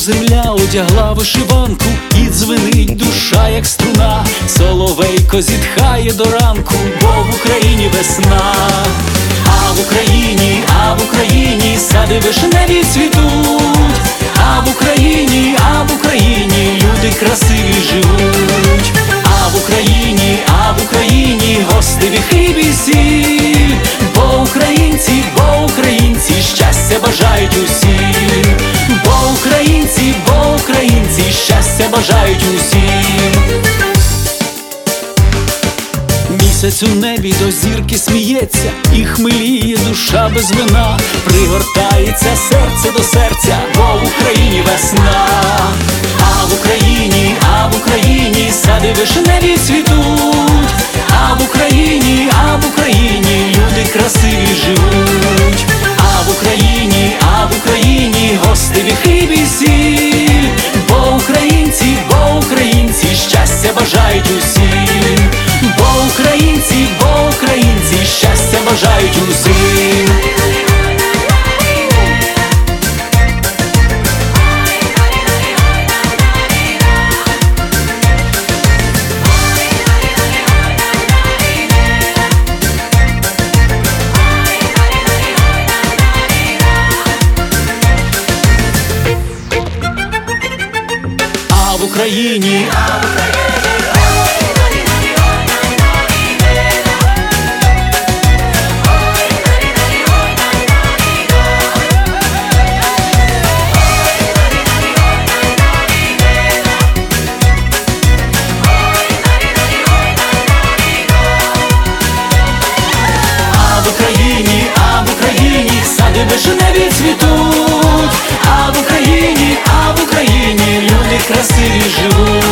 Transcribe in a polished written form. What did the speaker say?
земля одягла вишиванку, і дзвенить душа, як струна. Соловейко зітхає до ранку, бо в Україні весна. А в Україні сади вишневі цвітуть. А в Україні люди красиві живуть. А в Україні гостеві хліб і сіль. Бо українці щастя бажають усім. Бо українці щастя бажають усім. Місяць у небі до зірки сміється, і хмеліє душа без вина. Пригортається серце до серця, бо в Україні весна. А в Україні сади вишневі цвітуть. А в Україні люди красиві живуть. А в Україні гостеві хліб і сіль. Бо українці щастя бажають усім. Бо українці щастя бажають усім. А в Україні сади вишневі цвітуть. А в Україні люди красиві живуть.